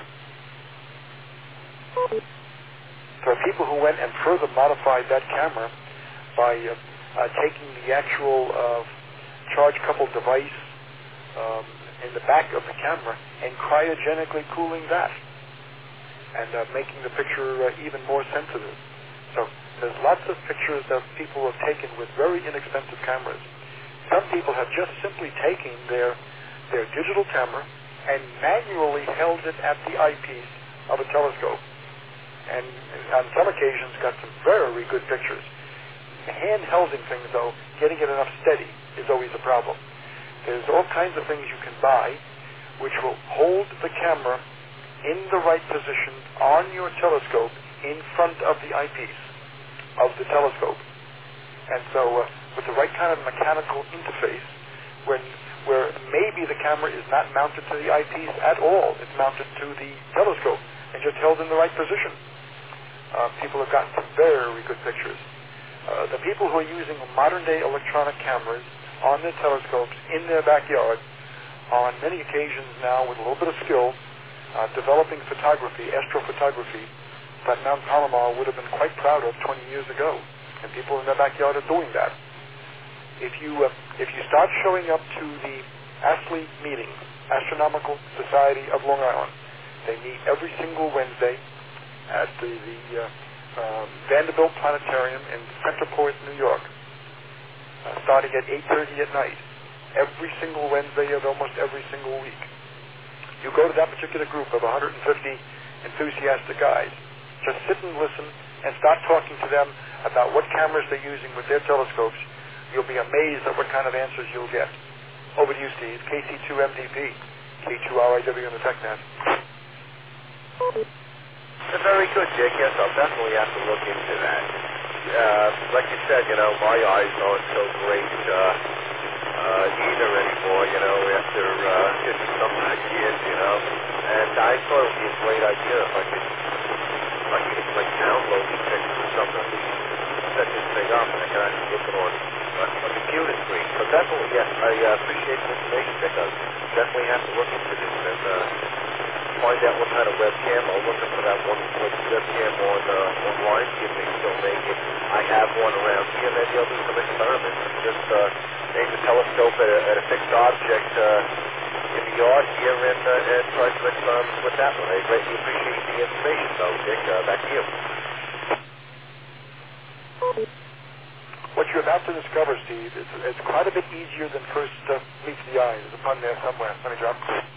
[SPEAKER 2] are people who went and further modified that camera by taking the actual charge-coupled device in the back of the camera and cryogenically cooling that and making the picture even more sensitive. So there's lots of pictures that people have taken with very inexpensive cameras. Some people have just simply taken their digital camera and manually held it at the eyepiece of a telescope, and on some occasions got some very good pictures. Hand-holding things, though, getting it enough steady is always a problem. There's all kinds of things you can buy which will hold the camera in the right position on your telescope in front of the eyepiece of the telescope. And so with the right kind of mechanical interface, where maybe the camera is not mounted to the eyepiece at all, it's mounted to the telescope and just held in the right position. People have gotten some very good pictures. The people who are using modern-day electronic cameras on their telescopes in their backyard, on many occasions now with a little bit of skill, developing photography, astrophotography, that Mount Palomar would have been quite proud of 20 years ago. And people in their backyard are doing that. If you start showing up to the ASLE meeting, Astronomical Society of Long Island, they meet every single Wednesday at the Vanderbilt Planetarium in Centerport, New York, starting at 8:30 at night, every single Wednesday of almost every single week. You go to that particular group of 150 enthusiastic guys, just sit and listen and start talking to them about what cameras they're using with their telescopes. You'll be amazed at what kind of answers you'll get. Over to you, Steve. KC2MDP, K2RIW on the TechNet.
[SPEAKER 4] Very good, Dick. Yes, I'll definitely have to look into that. Like you said, my eyes aren't so great either anymore, after 50-some years, and I thought it would be a great idea if I could download these pictures or something, at least set this thing up, and I can actually look it on a computer screen. So definitely, yes, I appreciate the information, Dick. I'll definitely have to look into this and find out what kind of webcam. I'll look for that one webcam online, see if they still make it. I have one around here. Maybe I'll do some experiments and just
[SPEAKER 9] aim the telescope at a fixed object in the yard here and try to make some with that one. I greatly appreciate the information, though, Dick. Back to you.
[SPEAKER 2] What you're about to discover, Steve, it's quite a bit easier than first meets the eye. There's a pun there somewhere. Let me drop.